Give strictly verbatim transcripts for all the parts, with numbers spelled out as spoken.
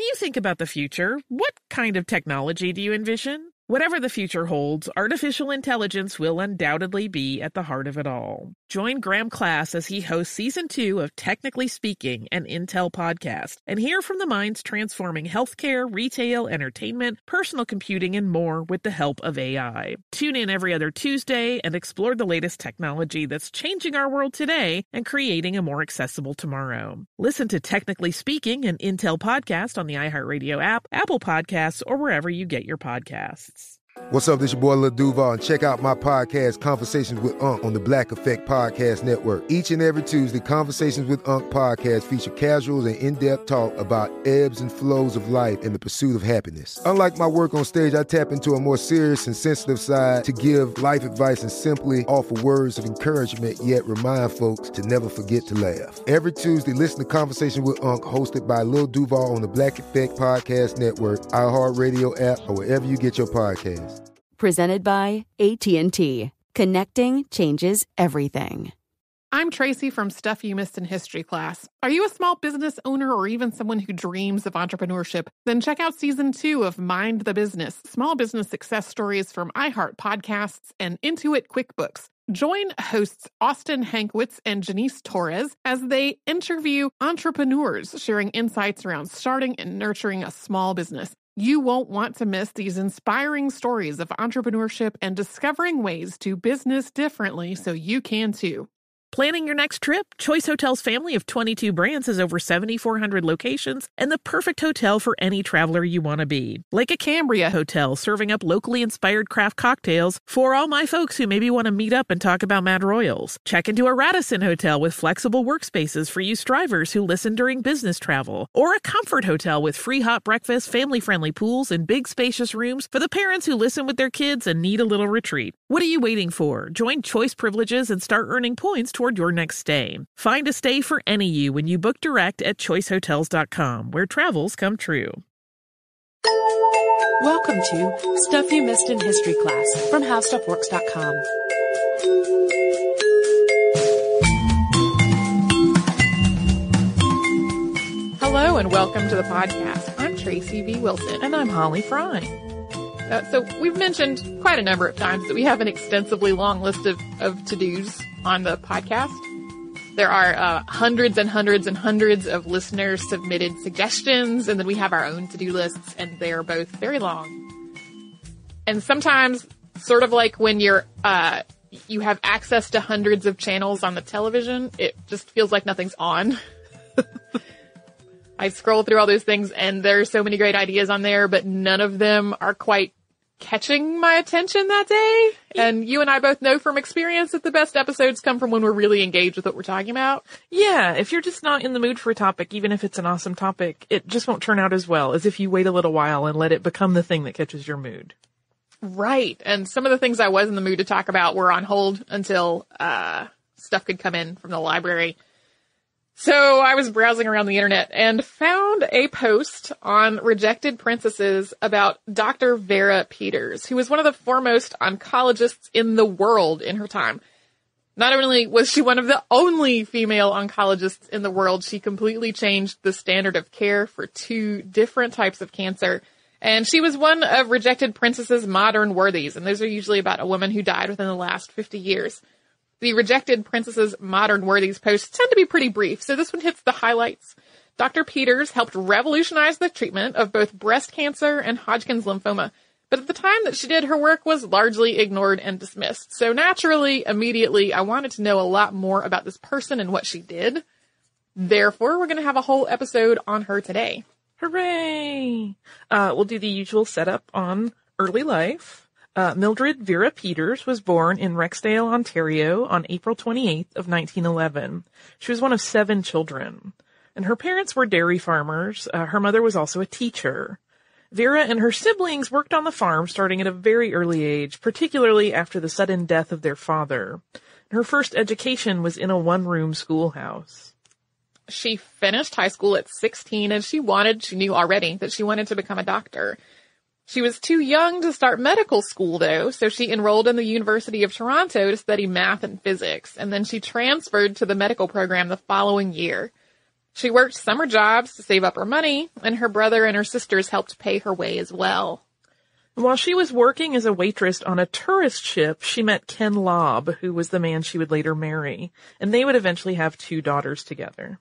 you think about the future, what kind of technology do you envision? Whatever the future holds, artificial intelligence will undoubtedly be at the heart of it all. Join Graham Class as he hosts Season two of Technically Speaking, an Intel podcast, and hear from the minds transforming healthcare, retail, entertainment, personal computing, and more with the help of A I. Tune in every other Tuesday and explore the latest technology that's changing our world today and creating a more accessible tomorrow. Listen to Technically Speaking, an Intel podcast on the iHeartRadio app, Apple Podcasts, or wherever you get your podcasts. What's up, this your boy Lil Duval, and check out my podcast, Conversations with Unc, on the Black Effect Podcast Network. Each and every Tuesday, Conversations with Unc podcast feature casual and in-depth talk about ebbs and flows of life and the pursuit of happiness. Unlike my work on stage, I tap into a more serious and sensitive side to give life advice and simply offer words of encouragement, yet remind folks to never forget to laugh. Every Tuesday, listen to Conversations with Unc, hosted by Lil Duval on the Black Effect Podcast Network, iHeartRadio app, or wherever you get your podcasts. Presented by A T and T. Connecting changes everything. I'm Tracy from Stuff You Missed in History class. Are you a small business owner or even someone who dreams of entrepreneurship? Then check out Season two of Mind the Business, Small Business Success Stories from iHeart Podcasts and Intuit QuickBooks. Join hosts Austin Hankwitz and Janice Torres as they interview entrepreneurs sharing insights around starting and nurturing a small business. You won't want to miss these inspiring stories of entrepreneurship and discovering ways to business differently so you can too. Planning your next trip? Choice Hotels' family of twenty-two brands has over seventy-four hundred locations and the perfect hotel for any traveler you want to be. Like a Cambria Hotel, serving up locally inspired craft cocktails for all my folks who maybe want to meet up and talk about Mad Royals. Check into a Radisson Hotel with flexible workspaces for you strivers who listen during business travel. Or a Comfort Hotel with free hot breakfast, family-friendly pools, and big spacious rooms for the parents who listen with their kids and need a little retreat. What are you waiting for? Join Choice Privileges and start earning points toward your next stay. Find a stay for any you when you book direct at choice hotels dot com, where travels come true. Welcome to Stuff You Missed in History class from how stuff works dot com. Hello and welcome to the podcast. I'm Tracy V. Wilson. And I'm Holly Fry. Uh, so we've mentioned quite a number of times that we have an extensively long list of, of to-dos on the podcast. There are uh, hundreds and hundreds and hundreds of listeners submitted suggestions, and then we have our own to-do lists, and they are both very long. And sometimes, sort of like when you're uh, you have access to hundreds of channels on the television, it just feels like nothing's on. I scroll through all those things, and there are so many great ideas on there, but none of them are quite catching my attention that day. And you and I both know from experience that the best episodes come from when we're really engaged with what we're talking about. Yeah, if you're just not in the mood for a topic, even if it's an awesome topic, it just won't turn out as well as if you wait a little while and let it become the thing that catches your mood. Right. And some of the things I was in the mood to talk about were on hold until uh stuff could come in from the library. So I was browsing around the internet and found a post on Rejected Princesses about Doctor Vera Peters, who was one of the foremost oncologists in the world in her time. Not only was she one of the only female oncologists in the world, she completely changed the standard of care for two different types of cancer. And she was one of Rejected Princesses' modern worthies, and those are usually about a woman who died within the last fifty years. The Rejected Princesses' Modern Worthies posts tend to be pretty brief, so this one hits the highlights. Doctor Peters helped revolutionize the treatment of both breast cancer and Hodgkin's lymphoma, but at the time that she did, her work was largely ignored and dismissed. So naturally, immediately, I wanted to know a lot more about this person and what she did. Therefore, we're going to have a whole episode on her today. Hooray! Uh, we'll do the usual setup on early life. Uh, Mildred Vera Peters was born in Rexdale, Ontario on April twenty-eighth of nineteen eleven. She was one of seven children, and her parents were dairy farmers. Uh, her mother was also a teacher. Vera and her siblings worked on the farm starting at a very early age, particularly after the sudden death of their father. Her first education was in a one-room schoolhouse. She finished high school at sixteen, and she wanted, she knew already that she wanted to become a doctor. She was too young to start medical school, though, so she enrolled in the University of Toronto to study math and physics, and then she transferred to the medical program the following year. She worked summer jobs to save up her money, and her brother and her sisters helped pay her way as well. While she was working as a waitress on a tourist ship, she met Ken Lobb, who was the man she would later marry, and they would eventually have two daughters together.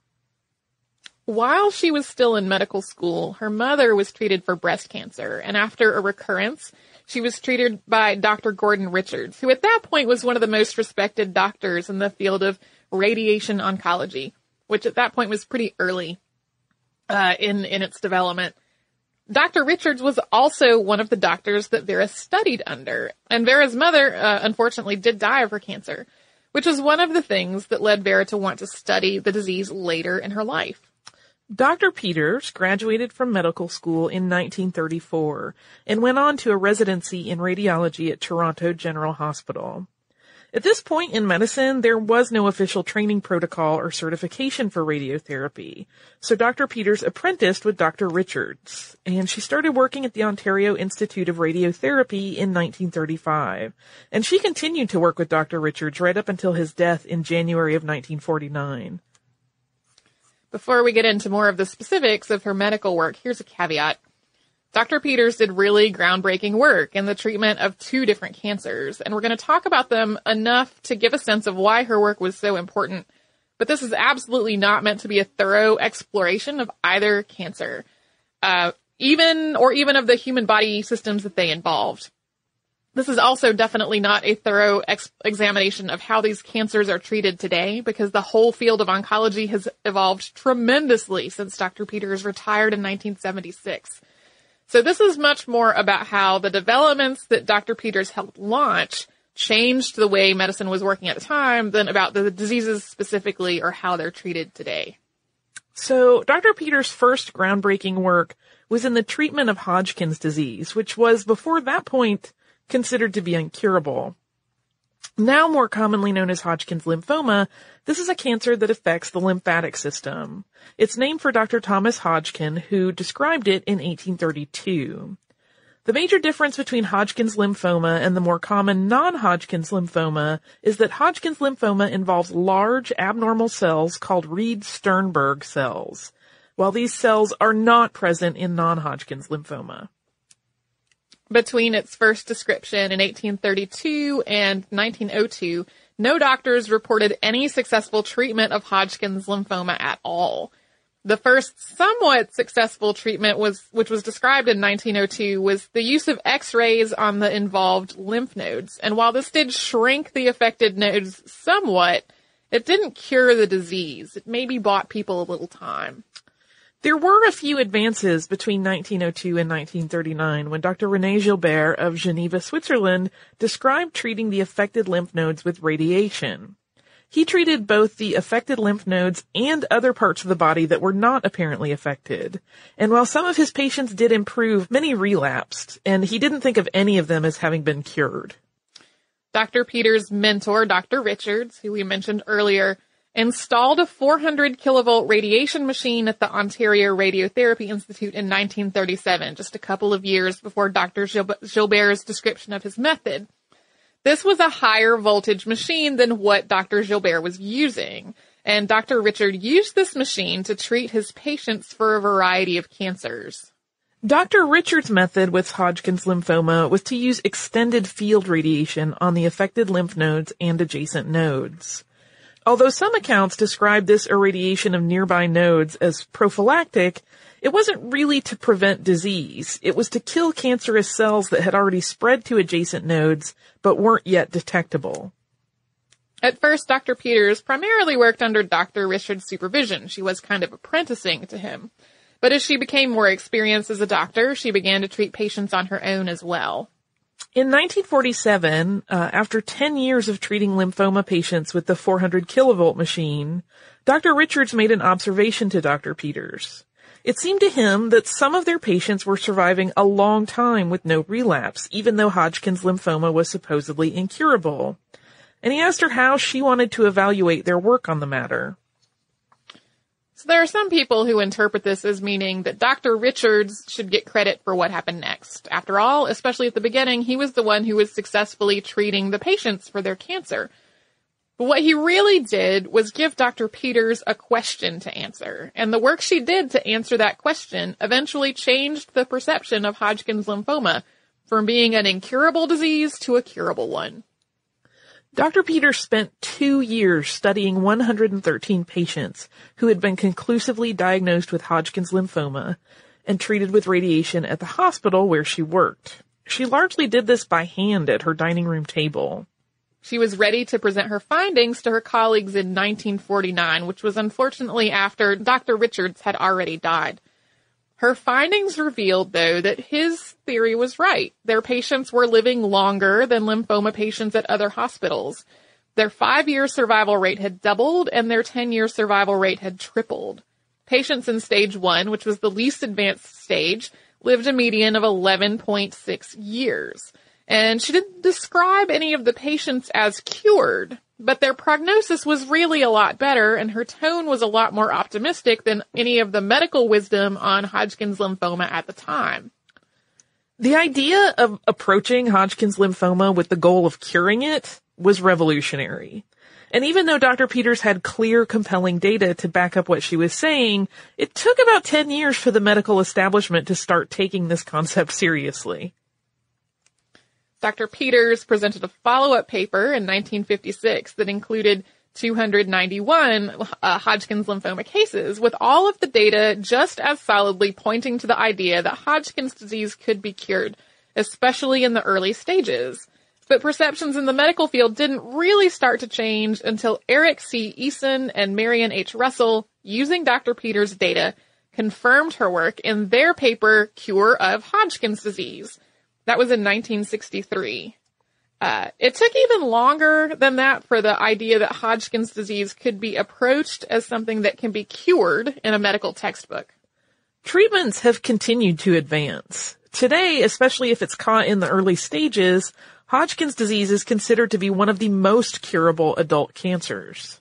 While she was still in medical school, her mother was treated for breast cancer, and after a recurrence, she was treated by Doctor Gordon Richards, who at that point was one of the most respected doctors in the field of radiation oncology, which at that point was pretty early uh, in, in its development. Doctor Richards was also one of the doctors that Vera studied under, and Vera's mother, uh, unfortunately, did die of her cancer, which was one of the things that led Vera to want to study the disease later in her life. Doctor Peters graduated from medical school in nineteen thirty-four and went on to a residency in radiology at Toronto General Hospital. At this point in medicine, there was no official training protocol or certification for radiotherapy, so Doctor Peters apprenticed with Doctor Richards, and she started working at the Ontario Institute of Radiotherapy in nineteen thirty-five, and she continued to work with Doctor Richards right up until his death in January of nineteen forty-nine. Before we get into more of the specifics of her medical work, here's a caveat. Doctor Peters did really groundbreaking work in the treatment of two different cancers, and we're going to talk about them enough to give a sense of why her work was so important. But this is absolutely not meant to be a thorough exploration of either cancer, uh, even or even of the human body systems that they involved. This is also definitely not a thorough ex- examination of how these cancers are treated today, because the whole field of oncology has evolved tremendously since Doctor Peters retired in nineteen seventy-six. So this is much more about how the developments that Doctor Peters helped launch changed the way medicine was working at the time than about the diseases specifically or how they're treated today. So Doctor Peters' first groundbreaking work was in the treatment of Hodgkin's disease, which was, before that point, considered to be incurable. Now more commonly known as Hodgkin's lymphoma, this is a cancer that affects the lymphatic system. It's named for Doctor Thomas Hodgkin, who described it in eighteen thirty-two. The major difference between Hodgkin's lymphoma and the more common non-Hodgkin's lymphoma is that Hodgkin's lymphoma involves large abnormal cells called Reed-Sternberg cells, while these cells are not present in non-Hodgkin's lymphoma. Between its first description in eighteen thirty-two and nineteen oh two, no doctors reported any successful treatment of Hodgkin's lymphoma at all. The first somewhat successful treatment was, which was described in nineteen oh two, was the use of X-rays on the involved lymph nodes. And while this did shrink the affected nodes somewhat, it didn't cure the disease. It maybe bought people a little time. There were a few advances between nineteen oh two and nineteen thirty-nine when Doctor René Gilbert of Geneva, Switzerland, described treating the affected lymph nodes with radiation. He treated both the affected lymph nodes and other parts of the body that were not apparently affected. And while some of his patients did improve, many relapsed, and he didn't think of any of them as having been cured. Doctor Peters' mentor, Doctor Richards, who we mentioned earlier, installed a four hundred kilovolt radiation machine at the Ontario Radiotherapy Institute in nineteen thirty-seven, just a couple of years before Doctor Gilbert's description of his method. This was a higher voltage machine than what Doctor Gilbert was using, and Doctor Richard used this machine to treat his patients for a variety of cancers. Doctor Richard's method with Hodgkin's lymphoma was to use extended field radiation on the affected lymph nodes and adjacent nodes. Although some accounts describe this irradiation of nearby nodes as prophylactic, it wasn't really to prevent disease. It was to kill cancerous cells that had already spread to adjacent nodes but weren't yet detectable. At first, Doctor Peters primarily worked under Doctor Richard's supervision. She was kind of apprenticing to him. But as she became more experienced as a doctor, she began to treat patients on her own as well. In nineteen forty-seven, uh, after ten years of treating lymphoma patients with the four hundred kilovolt machine, Doctor Richards made an observation to Doctor Peters. It seemed to him that some of their patients were surviving a long time with no relapse, even though Hodgkin's lymphoma was supposedly incurable. And he asked her how she wanted to evaluate their work on the matter. So there are some people who interpret this as meaning that Doctor Richards should get credit for what happened next. After all, especially at the beginning, he was the one who was successfully treating the patients for their cancer. But what he really did was give Doctor Peters a question to answer, and the work she did to answer that question eventually changed the perception of Hodgkin's lymphoma from being an incurable disease to a curable one. Doctor Peters spent two years studying one hundred thirteen patients who had been conclusively diagnosed with Hodgkin's lymphoma and treated with radiation at the hospital where she worked. She largely did this by hand at her dining room table. She was ready to present her findings to her colleagues in nineteen forty-nine, which was unfortunately after Doctor Richards had already died. Her findings revealed, though, that his theory was right. Their patients were living longer than lymphoma patients at other hospitals. Their five-year survival rate had doubled, and their ten-year survival rate had tripled. Patients in stage one, which was the least advanced stage, lived a median of eleven point six years. And she didn't describe any of the patients as cured, but their prognosis was really a lot better, and her tone was a lot more optimistic than any of the medical wisdom on Hodgkin's lymphoma at the time. The idea of approaching Hodgkin's lymphoma with the goal of curing it was revolutionary. And even though Doctor Peters had clear, compelling data to back up what she was saying, it took about ten years for the medical establishment to start taking this concept seriously. Doctor Peters presented a follow-up paper in nineteen fifty-six that included two hundred ninety-one uh, Hodgkin's lymphoma cases, with all of the data just as solidly pointing to the idea that Hodgkin's disease could be cured, especially in the early stages. But perceptions in the medical field didn't really start to change until Eric C. Eason and Marion H. Russell, using Doctor Peters' data, confirmed her work in their paper, Cure of Hodgkin's Disease. That was in nineteen sixty-three. Uh, it took even longer than that for the idea that Hodgkin's disease could be approached as something that can be cured in a medical textbook. Treatments have continued to advance. Today, especially if it's caught in the early stages, Hodgkin's disease is considered to be one of the most curable adult cancers.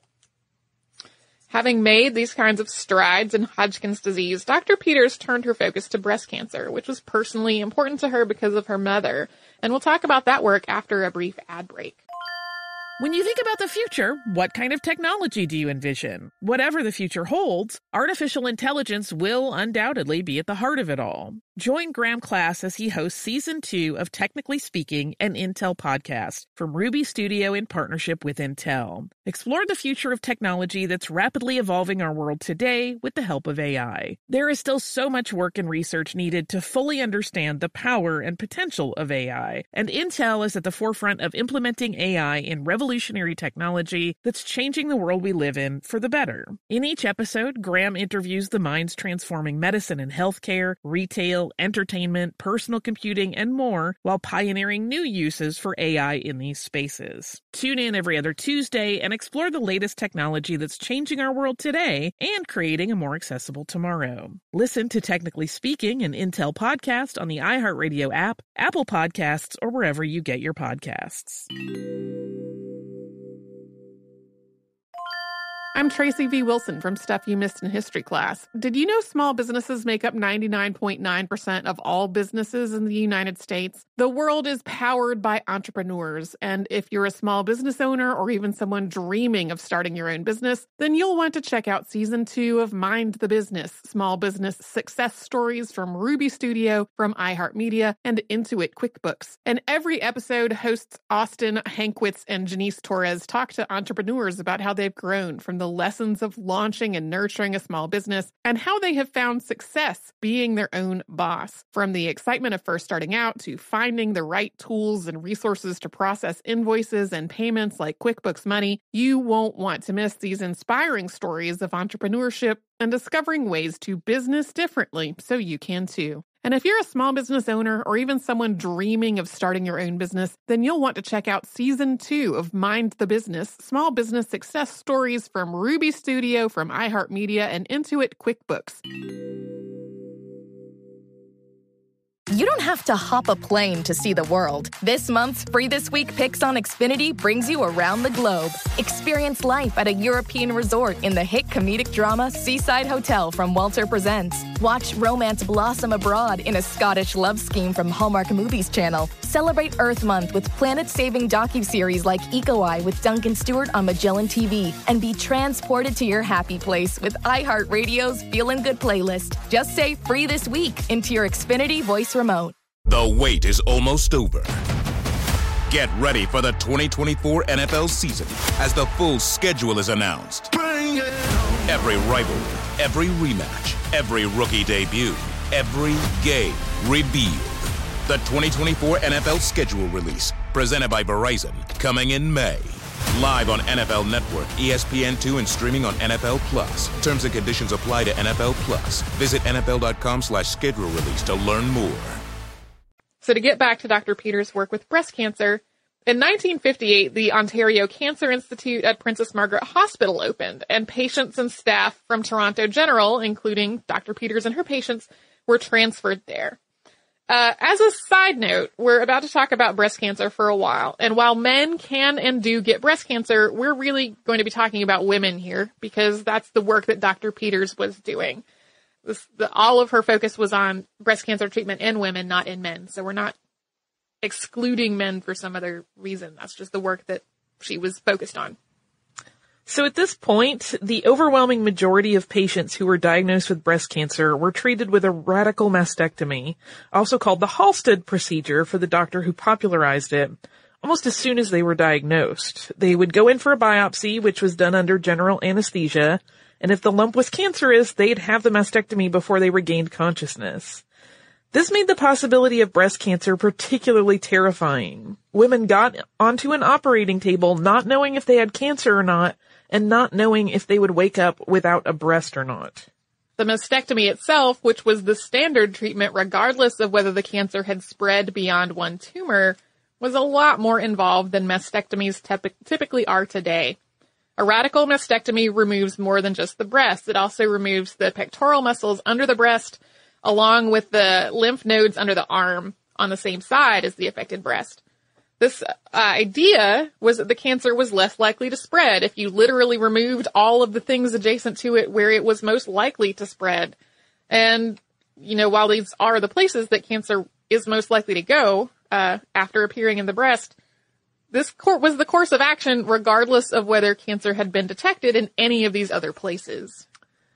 Having made these kinds of strides in Hodgkin's disease, Doctor Peters turned her focus to breast cancer, which was personally important to her because of her mother. And we'll talk about that work after a brief ad break. When you think about the future, what kind of technology do you envision? Whatever the future holds, artificial intelligence will undoubtedly be at the heart of it all. Join Graham Class as he hosts Season two of Technically Speaking, an Intel podcast from Ruby Studio in partnership with Intel. Explore the future of technology that's rapidly evolving our world today with the help of A I. There is still so much work and research needed to fully understand the power and potential of A I, and Intel is at the forefront of implementing A I in revolutionary technology that's changing the world we live in for the better. In each episode, Graham interviews the minds transforming medicine and healthcare, retail, entertainment, personal computing, and more, while pioneering new uses for A I in these spaces. Tune in every other Tuesday and explore the latest technology that's changing our world today and creating a more accessible tomorrow. Listen to Technically Speaking, an Intel podcast on the iHeartRadio app, Apple Podcasts, or wherever you get your podcasts. I'm Tracy V. Wilson from Stuff You Missed in History Class. Did you know small businesses make up ninety-nine point nine percent of all businesses in the United States? The world is powered by entrepreneurs, and if you're a small business owner or even someone dreaming of starting your own business, then you'll want to check out Season two of Mind the Business, Small Business Success Stories from Ruby Studio, from iHeartMedia, and Intuit QuickBooks. And every episode, hosts Austin Hankwitz and Janice Torres talk to entrepreneurs about how they've grown from the the lessons of launching and nurturing a small business, and how they have found success being their own boss. From the excitement of first starting out to finding the right tools and resources to process invoices and payments like QuickBooks Money, you won't want to miss these inspiring stories of entrepreneurship and discovering ways to business differently so you can too. And if you're a small business owner or even someone dreaming of starting your own business, then you'll want to check out Season two of Mind the Business, Small Business Success Stories from Ruby Studio, from iHeartMedia, and Intuit QuickBooks. You don't have to hop a plane to see the world. This month's Free This Week Picks on Xfinity brings you around the globe. Experience life at a European resort in the hit comedic drama Seaside Hotel from Walter Presents. Watch romance blossom abroad in a Scottish love scheme from Hallmark Movies Channel. Celebrate Earth Month with planet-saving docuseries like Eco-Eye with Duncan Stewart on Magellan T V. And be transported to your happy place with iHeartRadio's Feelin' Good playlist. Just say Free This Week into your Xfinity voice remote. The wait is almost over. Get ready for the twenty twenty-four N F L season as the full schedule is announced. Bring it on. Every rivalry, every rematch, every rookie debut, every game revealed. The twenty twenty-four N F L schedule release, presented by Verizon, coming in May. Live on N F L Network, E S P N two, and streaming on N F L Plus. Terms and conditions apply to N F L Plus. Visit N F L dot com slash schedule release to learn more. So to get back to Doctor Peters' work with breast cancer, in nineteen fifty-eight, the Ontario Cancer Institute at Princess Margaret Hospital opened, and patients and staff from Toronto General, including Doctor Peters and her patients, were transferred there. Uh, as a side note, we're about to talk about breast cancer for a while, and while men can and do get breast cancer, we're really going to be talking about women here, because that's the work that Doctor Peters was doing. This, the, all of her focus was on breast cancer treatment in women, not in men. So we're not excluding men for some other reason. That's just the work that she was focused on. So at this point, the overwhelming majority of patients who were diagnosed with breast cancer were treated with a radical mastectomy, also called the Halsted procedure for the doctor who popularized it, almost as soon as they were diagnosed. They would go in for a biopsy, which was done under general anesthesia, and if the lump was cancerous, they'd have the mastectomy before they regained consciousness. This made the possibility of breast cancer particularly terrifying. Women got onto an operating table not knowing if they had cancer or not, and not knowing if they would wake up without a breast or not. The mastectomy itself, which was the standard treatment regardless of whether the cancer had spread beyond one tumor, was a lot more involved than mastectomies typ- typically are today. A radical mastectomy removes more than just the breast. It also removes the pectoral muscles under the breast, along with the lymph nodes under the arm on the same side as the affected breast. This uh, idea was that the cancer was less likely to spread if you literally removed all of the things adjacent to it where it was most likely to spread. And, you know, while these are the places that cancer is most likely to go uh, after appearing in the breast, this cor- was the course of action regardless of whether cancer had been detected in any of these other places.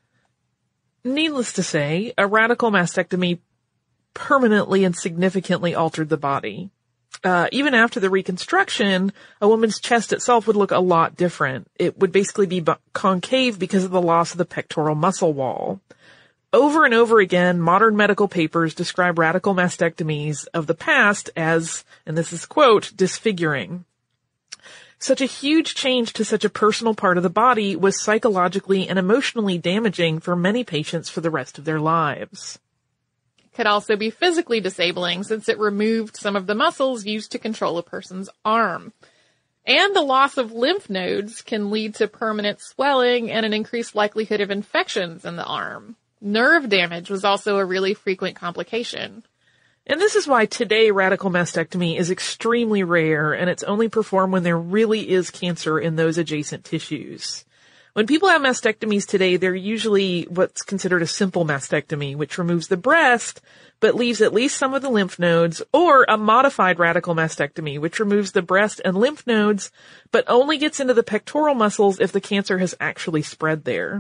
Needless to say, a radical mastectomy permanently and significantly altered the body. Uh, even after the reconstruction, a woman's chest itself would look a lot different. It would basically be b- concave because of the loss of the pectoral muscle wall. Over and over again, modern medical papers describe radical mastectomies of the past as, and this is quote, disfiguring. Such a huge change to such a personal part of the body was psychologically and emotionally damaging for many patients for the rest of their lives. It could also be physically disabling since it removed some of the muscles used to control a person's arm. And the loss of lymph nodes can lead to permanent swelling and an increased likelihood of infections in the arm. Nerve damage was also a really frequent complication. And this is why today radical mastectomy is extremely rare, and it's only performed when there really is cancer in those adjacent tissues. When people have mastectomies today, they're usually what's considered a simple mastectomy, which removes the breast, but leaves at least some of the lymph nodes, or a modified radical mastectomy, which removes the breast and lymph nodes, but only gets into the pectoral muscles if the cancer has actually spread there.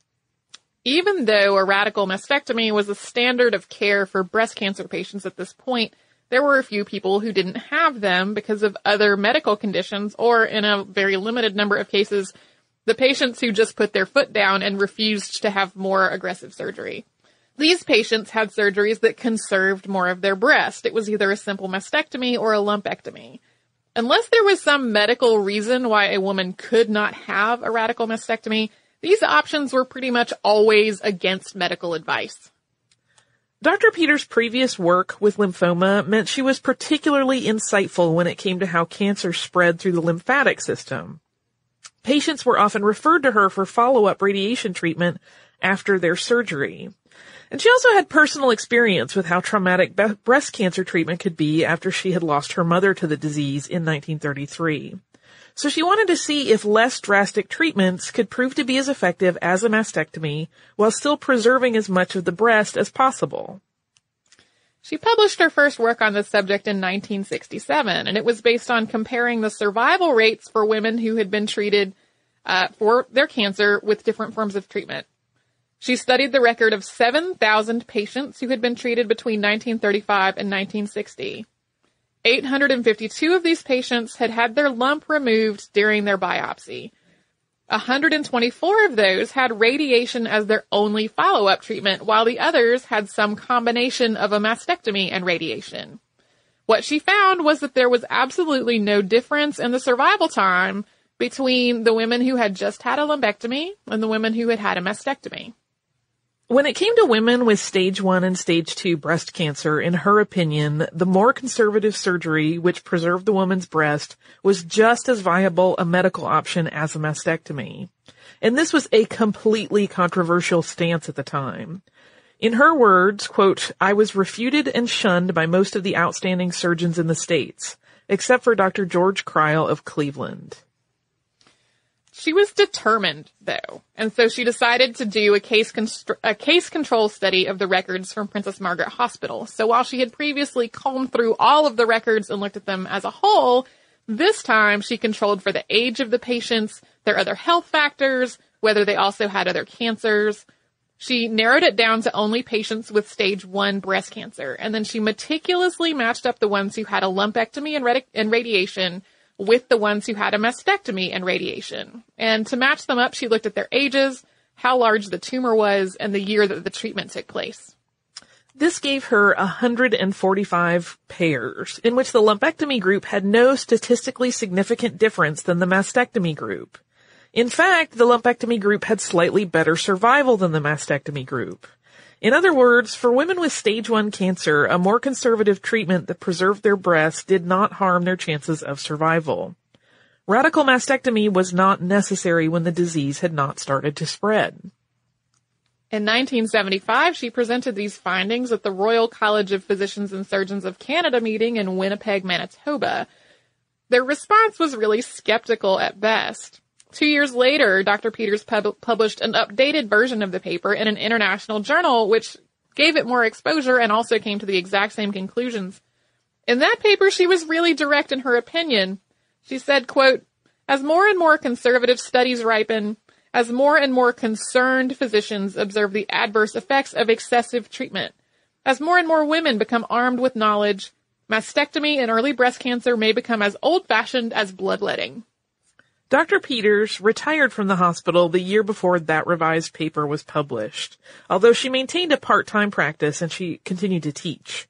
Even though a radical mastectomy was a standard of care for breast cancer patients at this point, there were a few people who didn't have them because of other medical conditions, or in a very limited number of cases, the patients who just put their foot down and refused to have more aggressive surgery. These patients had surgeries that conserved more of their breast. It was either a simple mastectomy or a lumpectomy. Unless there was some medical reason why a woman could not have a radical mastectomy, these options were pretty much always against medical advice. Doctor Peters' previous work with lymphoma meant she was particularly insightful when it came to how cancer spread through the lymphatic system. Patients were often referred to her for follow-up radiation treatment after their surgery. And she also had personal experience with how traumatic be- breast cancer treatment could be after she had lost her mother to the disease in nineteen thirty-three. So she wanted to see if less drastic treatments could prove to be as effective as a mastectomy while still preserving as much of the breast as possible. She published her first work on this subject in nineteen sixty-seven, and it was based on comparing the survival rates for women who had been treated uh, for their cancer with different forms of treatment. She studied the record of seven thousand patients who had been treated between nineteen thirty-five and nineteen sixty. eight hundred fifty-two of these patients had had their lump removed during their biopsy. one hundred twenty-four of those had radiation as their only follow-up treatment, while the others had some combination of a mastectomy and radiation. What she found was that there was absolutely no difference in the survival time between the women who had just had a lumpectomy and the women who had had a mastectomy. When it came to women with stage one and stage two breast cancer, in her opinion, the more conservative surgery, which preserved the woman's breast, was just as viable a medical option as a mastectomy. And this was a completely controversial stance at the time. In her words, quote, "I was refuted and shunned by most of the outstanding surgeons in the States, except for Doctor George Kreil of Cleveland." She was determined, though, and so she decided to do a case constr- a case control study of the records from Princess Margaret Hospital. So while she had previously combed through all of the records and looked at them as a whole, this time she controlled for the age of the patients, their other health factors, whether they also had other cancers. She narrowed it down to only patients with stage one breast cancer, and then she meticulously matched up the ones who had a lumpectomy and, radi- and radiation with the ones who had a mastectomy and radiation. And to match them up, she looked at their ages, how large the tumor was, and the year that the treatment took place. This gave her one hundred forty-five pairs, in which the lumpectomy group had no statistically significant difference than the mastectomy group. In fact, the lumpectomy group had slightly better survival than the mastectomy group. In other words, for women with stage one cancer, a more conservative treatment that preserved their breasts did not harm their chances of survival. Radical mastectomy was not necessary when the disease had not started to spread. In nineteen seventy-five, she presented these findings at the Royal College of Physicians and Surgeons of Canada meeting in Winnipeg, Manitoba. Their response was really skeptical at best. Two years later, Doctor Peters pub- published an updated version of the paper in an international journal, which gave it more exposure and also came to the exact same conclusions. In that paper, she was really direct in her opinion. She said, quote, "As more and more conservative studies ripen, as more and more concerned physicians observe the adverse effects of excessive treatment, as more and more women become armed with knowledge, mastectomy and early breast cancer may become as old-fashioned as bloodletting." Doctor Peters retired from the hospital the year before that revised paper was published, although she maintained a part-time practice and she continued to teach.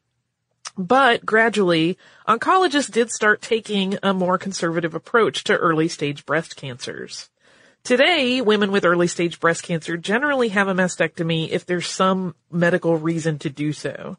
But gradually, oncologists did start taking a more conservative approach to early-stage breast cancers. Today, women with early-stage breast cancer generally have a mastectomy if there's some medical reason to do so.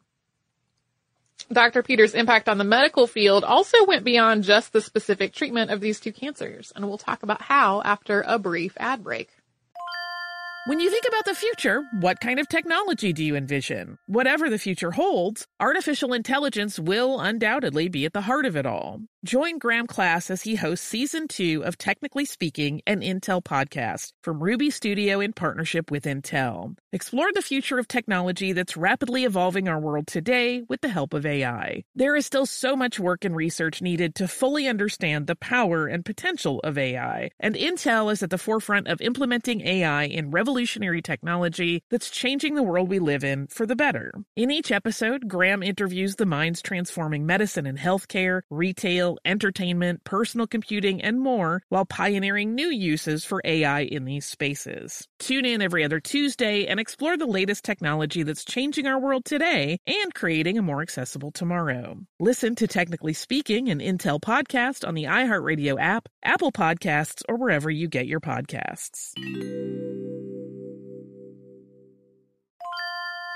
Doctor Peters' impact on the medical field also went beyond just the specific treatment of these two cancers, and we'll talk about how after a brief ad break. When you think about the future, what kind of technology do you envision? Whatever the future holds, artificial intelligence will undoubtedly be at the heart of it all. Join Graham Class as he hosts Season two of Technically Speaking, an Intel podcast from Ruby Studio in partnership with Intel. Explore the future of technology that's rapidly evolving our world today with the help of A I. There is still so much work and research needed to fully understand the power and potential of A I, and Intel is at the forefront of implementing A I in revolutionary technology that's changing the world we live in for the better. In each episode, Graham interviews the minds transforming medicine and healthcare, retail, entertainment, personal computing, and more, while pioneering new uses for A I in these spaces. Tune in every other Tuesday and explore the latest technology that's changing our world today and creating a more accessible tomorrow. Listen to Technically Speaking, an Intel podcast on the iHeartRadio app, Apple Podcasts, or wherever you get your podcasts.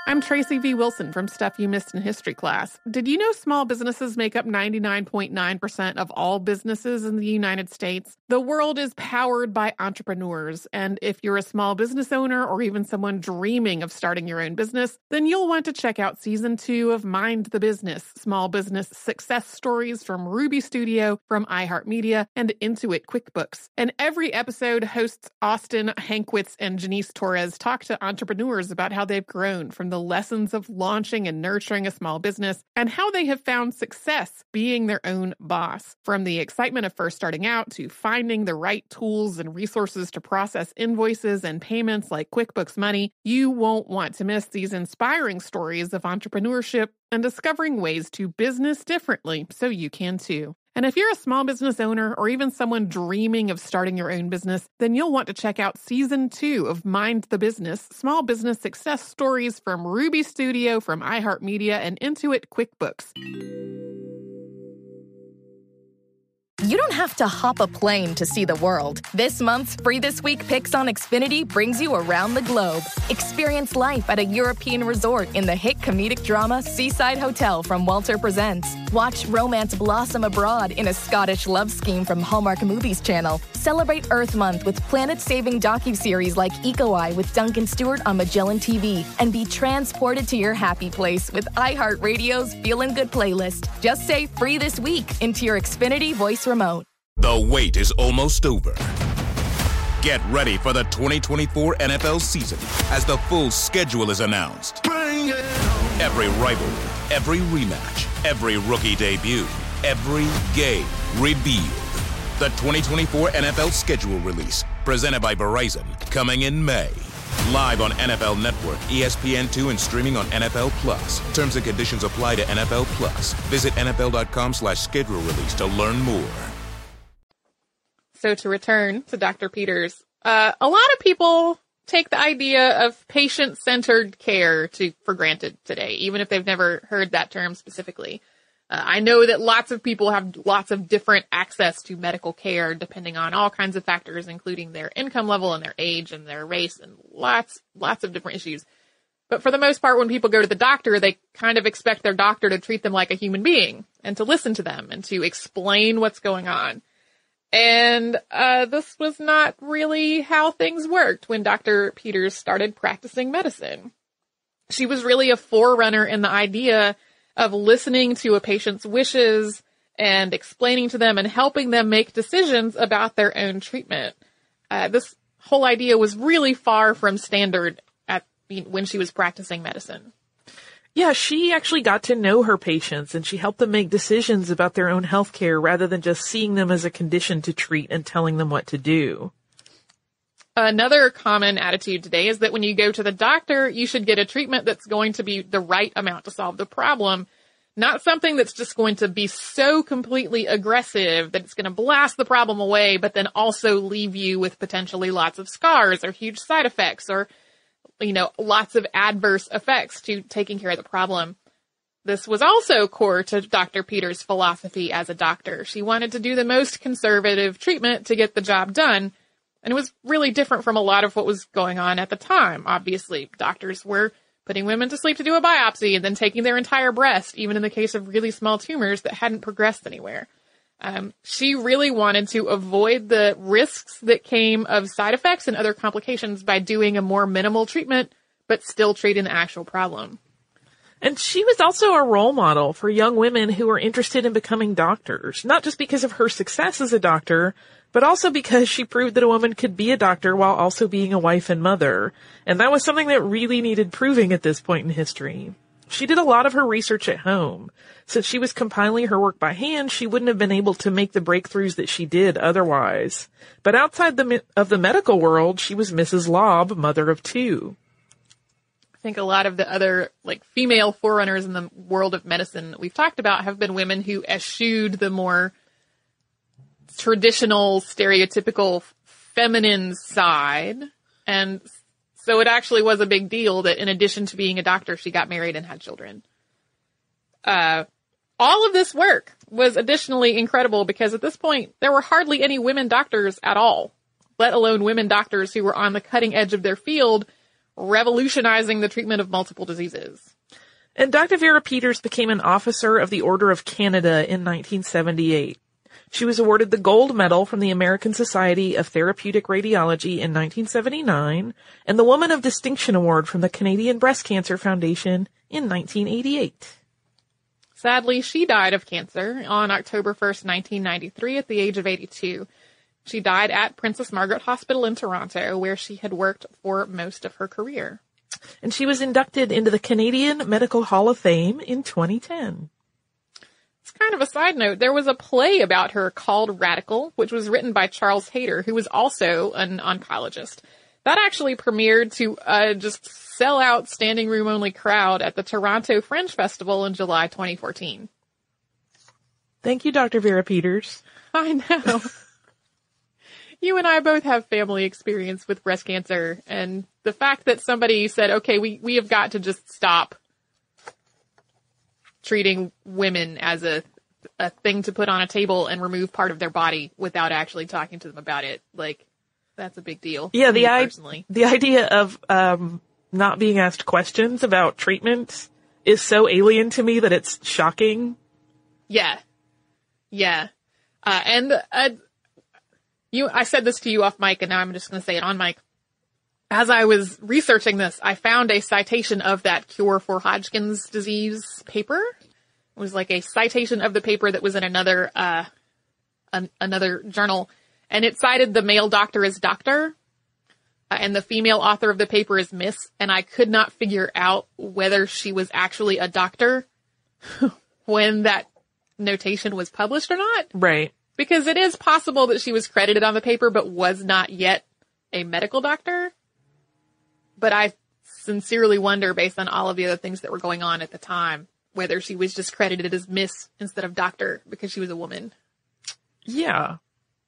I'm Tracy V. Wilson from Stuff You Missed in History Class. Did you know small businesses make up ninety-nine point nine percent of all businesses in the United States? The world is powered by entrepreneurs, and if you're a small business owner or even someone dreaming of starting your own business, then you'll want to check out Season two of Mind the Business, Small Business Success Stories from Ruby Studio, from iHeartMedia, and Intuit QuickBooks. And every episode, hosts Austin Hankwitz and Janice Torres talk to entrepreneurs about how they've grown from the lessons of launching and nurturing a small business and how they have found success being their own boss. From the excitement of first starting out to finding the right tools and resources to process invoices and payments like QuickBooks Money, you won't want to miss these inspiring stories of entrepreneurship and discovering ways to business differently so you can too. And if you're a small business owner or even someone dreaming of starting your own business, then you'll want to check out Season two of Mind the Business, Small Business Success Stories from Ruby Studio, from iHeartMedia, and Intuit QuickBooks. You don't have to hop a plane to see the world. This month's Free This Week Picks on Xfinity brings you around the globe. Experience life at a European resort in the hit comedic drama Seaside Hotel from Walter Presents. Watch romance blossom abroad in a Scottish love scheme from Hallmark Movies Channel. Celebrate Earth Month with planet-saving docuseries like Eco Eye with Duncan Stewart on Magellan T V. And be transported to your happy place with iHeartRadio's Feelin' Good playlist. Just say Free This Week into your Xfinity voice remote. The wait is almost over. Get ready for the twenty twenty-four N F L season as the full schedule is announced. Bring it on. Every rivalry, every rematch, every rookie debut, every game revealed. The twenty twenty-four N F L schedule release, presented by Verizon, coming in May. Live on N F L Network, E S P N two, and streaming on N F L Plus. Terms and conditions apply to N F L Plus. Visit N F L dot com slash schedule release to learn more. So to return to Doctor Peters, uh, a lot of people take the idea of patient-centered care to for granted today, even if they've never heard that term specifically. Uh, I know that lots of people have lots of different access to medical care depending on all kinds of factors, including their income level and their age and their race and lots, lots of different issues. But for the most part, when people go to the doctor, they kind of expect their doctor to treat them like a human being and to listen to them and to explain what's going on. And uh this was not really how things worked when Doctor Peters started practicing medicine. She was really a forerunner in the idea of listening to a patient's wishes and explaining to them and helping them make decisions about their own treatment. Uh, this whole idea was really far from standard at when she was practicing medicine. Yeah, she actually got to know her patients, and she helped them make decisions about their own health care rather than just seeing them as a condition to treat and telling them what to do. Another common attitude today is that when you go to the doctor, you should get a treatment that's going to be the right amount to solve the problem, not something that's just going to be so completely aggressive that it's going to blast the problem away, but then also leave you with potentially lots of scars or huge side effects or, you know, lots of adverse effects to taking care of the problem. This was also core to Doctor Peters' philosophy as a doctor. She wanted to do the most conservative treatment to get the job done. And it was really different from a lot of what was going on at the time. Obviously, doctors were putting women to sleep to do a biopsy and then taking their entire breast, even in the case of really small tumors that hadn't progressed anywhere. Um, she really wanted to avoid the risks that came of side effects and other complications by doing a more minimal treatment, but still treating the actual problem. And she was also a role model for young women who were interested in becoming doctors, not just because of her success as a doctor, but also because she proved that a woman could be a doctor while also being a wife and mother. And that was something that really needed proving at this point in history. She did a lot of her research at home. Since she was compiling her work by hand, she wouldn't have been able to make the breakthroughs that she did otherwise. But outside the of the medical world, she was Missus Lobb, mother of two. I think a lot of the other, like, female forerunners in the world of medicine that we've talked about have been women who eschewed the more traditional, stereotypical feminine side. And so it actually was a big deal that in addition to being a doctor, she got married and had children. Uh, all of this work was additionally incredible because at this point, there were hardly any women doctors at all, let alone women doctors who were on the cutting edge of their field, revolutionizing the treatment of multiple diseases. And Doctor Vera Peters became an officer of the Order of Canada in nineteen seventy-eight. She was awarded the Gold Medal from the American Society of Therapeutic Radiology in nineteen seventy-nine and the Woman of Distinction Award from the Canadian Breast Cancer Foundation in nineteen eighty-eight. Sadly, she died of cancer on October first, nineteen ninety-three at the age of eighty-two. She died at Princess Margaret Hospital in Toronto, where she had worked for most of her career. And she was inducted into the Canadian Medical Hall of Fame in twenty ten. It's kind of a side note. There was a play about her called Radical, which was written by Charles Hayter, who was also an oncologist. That actually premiered to a just sell-out standing room only crowd at the Toronto Fringe Festival in July twenty fourteen. Thank you, Doctor Vera Peters. I know. You and I both have family experience with breast cancer, and the fact that somebody said, okay, we, we have got to just stop treating women as a a thing to put on a table and remove part of their body without actually talking to them about it. Like, that's a big deal. Yeah, the, I- personally. the idea of um not being asked questions about treatment is so alien to me that it's shocking. Yeah. Yeah. Uh, and uh, you, I said this to you off mic, and now I'm just going to say it on mic. As I was researching this, I found a citation of that Cure for Hodgkin's disease paper. It was like a citation of the paper that was in another, uh, an, another journal. And it cited the male doctor as doctor, uh, and the female author of the paper is Miss. And I could not figure out whether she was actually a doctor when that notation was published or not. Right. Because it is possible that she was credited on the paper, but was not yet a medical doctor. But I sincerely wonder, based on all of the other things that were going on at the time, whether she was just credited as Miss instead of Doctor because she was a woman. Yeah.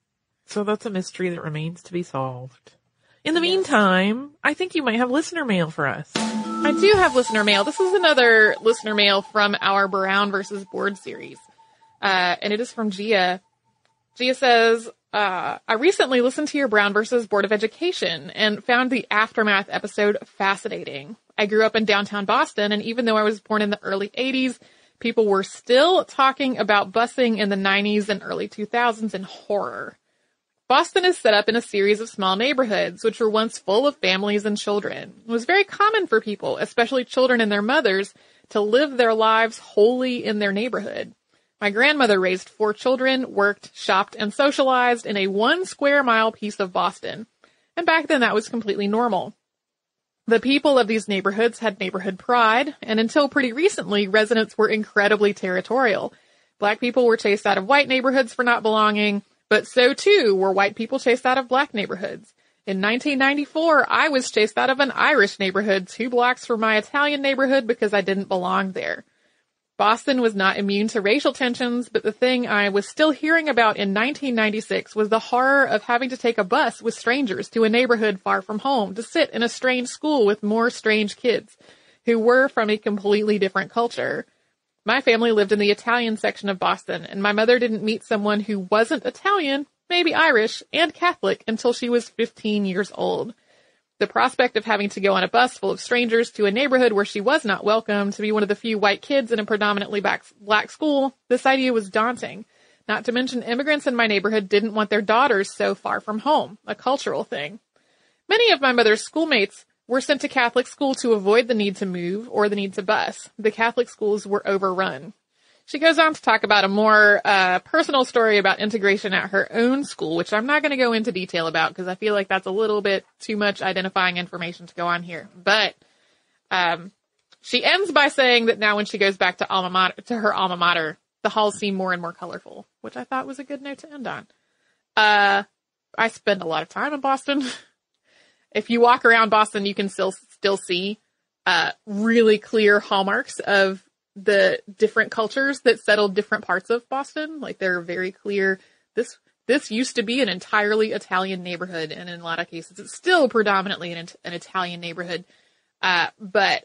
So that's a mystery that remains to be solved. In the yes. meantime, I think you might have listener mail for us. I do have listener mail. This is another listener mail from our Brown versus Board series. Uh, and it is from Gia. Gia says, Uh, I recently listened to your Brown versus Board of Education and found the Aftermath episode fascinating. I grew up in downtown Boston, and even though I was born in the early eighties, people were still talking about busing in the nineties and early two thousands in horror. Boston is set up in a series of small neighborhoods, which were once full of families and children. It was very common for people, especially children and their mothers, to live their lives wholly in their neighborhood. My grandmother raised four children, worked, shopped, and socialized in a one square mile piece of Boston. And back then that was completely normal. The people of these neighborhoods had neighborhood pride, and until pretty recently, residents were incredibly territorial. Black people were chased out of white neighborhoods for not belonging, but so too were white people chased out of black neighborhoods. In nineteen ninety-four, I was chased out of an Irish neighborhood two blocks from my Italian neighborhood because I didn't belong there. Boston was not immune to racial tensions, but the thing I was still hearing about in nineteen ninety-six was the horror of having to take a bus with strangers to a neighborhood far from home to sit in a strange school with more strange kids who were from a completely different culture. My family lived in the Italian section of Boston, and my mother didn't meet someone who wasn't Italian, maybe Irish, and Catholic until she was fifteen years old. The prospect of having to go on a bus full of strangers to a neighborhood where she was not welcome, to be one of the few white kids in a predominantly black, black school, this idea was daunting. Not to mention immigrants in my neighborhood didn't want their daughters so far from home, a cultural thing. Many of my mother's schoolmates were sent to Catholic school to avoid the need to move or the need to bus. The Catholic schools were overrun. She goes on to talk about a more uh personal story about integration at her own school, which I'm not going to go into detail about because I feel like that's a little bit too much identifying information to go on here. But um she ends by saying that now when she goes back to alma mater, to her alma mater, the halls seem more and more colorful, which I thought was a good note to end on. Uh I spend a lot of time in Boston. If you walk around Boston, you can still still see uh really clear hallmarks of the different cultures that settled different parts of Boston. Like, they're very clear. This, this used to be an entirely Italian neighborhood. And in a lot of cases, it's still predominantly an, an Italian neighborhood. Uh, but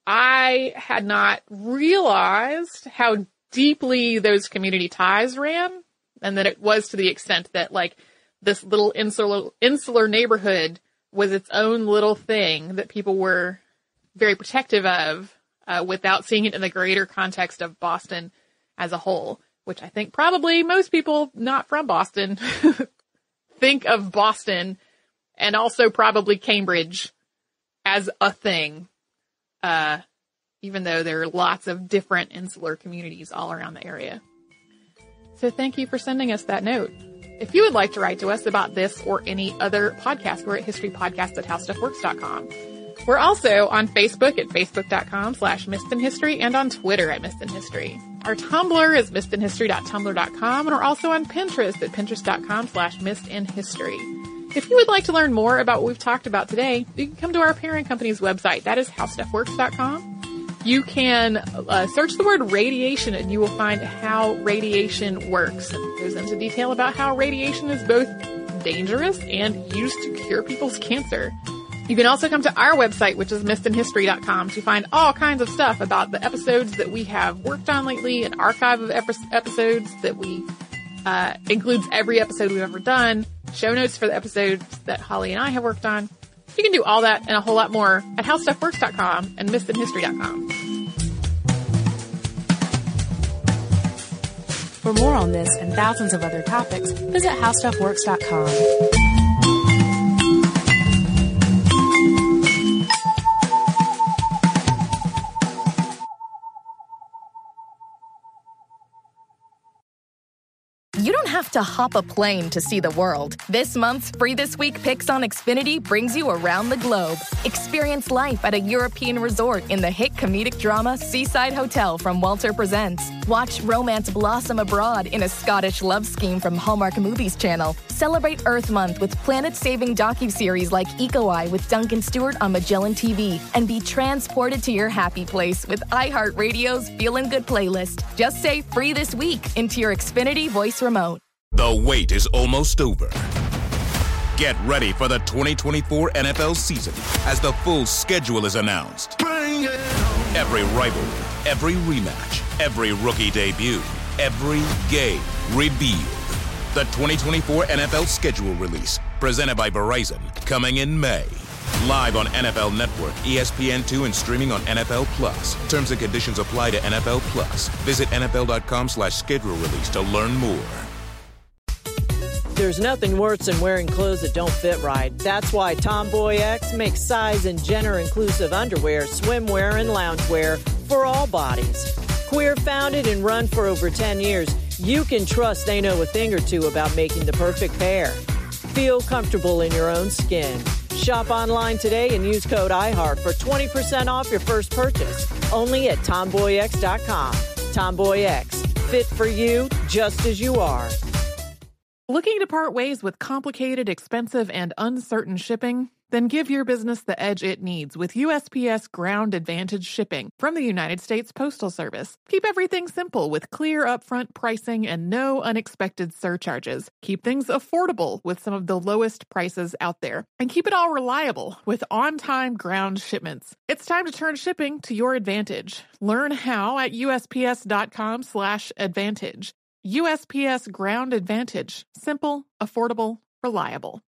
I had not realized how deeply those community ties ran, and that it was to the extent that, like, this little insular, insular neighborhood was its own little thing that people were very protective of, uh, without seeing it in the greater context of Boston as a whole, which I think probably most people not from Boston think of Boston and also probably Cambridge as a thing, uh, even though there are lots of different insular communities all around the area. So thank you for sending us that note. If you would like to write to us about this or any other podcast, we're at historypodcast at howstuffworks dot com. We're also on Facebook at facebook.com slash missedinhistory and on Twitter at missedinhistory. Our Tumblr is missedinhistory dot tumblr dot com, and we're also on Pinterest at pinterest.com slash missedinhistory. If you would like to learn more about what we've talked about today, you can come to our parent company's website. That is howstuffworks dot com. You can uh, search the word radiation and you will find how radiation works. And it goes into detail about how radiation is both dangerous and used to cure people's cancer. You can also come to our website, which is missed in history dot com, to find all kinds of stuff about the episodes that we have worked on lately, an archive of epi- episodes that we uh, includes every episode we've ever done, show notes for the episodes that Holly and I have worked on. You can do all that and a whole lot more at howstuffworks dot com and missed in history dot com. For more on this and thousands of other topics, visit howstuffworks dot com. You don't have to hop a plane to see the world. This month's Free This Week Picks on Xfinity brings you around the globe. Experience life at a European resort in the hit comedic drama Seaside Hotel from Walter Presents. Watch romance blossom abroad in a Scottish love scheme from Hallmark Movies Channel. Celebrate Earth Month with planet-saving docuseries like Eco Eye with Duncan Stewart on Magellan T V. And be transported to your happy place with iHeartRadio's Feelin' Good playlist. Just say Free This Week into your Xfinity voice remote. The wait is almost over. Get ready for the twenty twenty-four N F L season as the full schedule is announced. Every rivalry, every rematch, every rookie debut, every game revealed. The twenty twenty-four N F L schedule release, presented by Verizon, coming in May. Live on N F L Network, E S P N two, and streaming on N F L Plus. Terms and conditions apply to N F L Plus. Visit N F L dot com slash schedule release to learn more. There's nothing worse than wearing clothes that don't fit right. That's why Tomboy X makes size and gender-inclusive underwear, swimwear, and loungewear for all bodies. Queer-founded and run for over ten years, you can trust they know a thing or two about making the perfect pair. Feel comfortable in your own skin. Shop online today and use code iHeart for twenty percent off your first purchase. Only at tomboy x dot com. Tomboy X. Fit for you just as you are. Looking to part ways with complicated, expensive, and uncertain shipping? Then give your business the edge it needs with U S P S Ground Advantage shipping from the United States Postal Service. Keep everything simple with clear upfront pricing and no unexpected surcharges. Keep things affordable with some of the lowest prices out there. And keep it all reliable with on-time ground shipments. It's time to turn shipping to your advantage. Learn how at U S P S dot com slash advantage. U S P S Ground Advantage. Simple, affordable, reliable.